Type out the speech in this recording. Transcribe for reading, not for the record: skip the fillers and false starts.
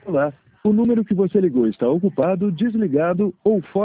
celular. O número que você ligou está ocupado, desligado ou fora.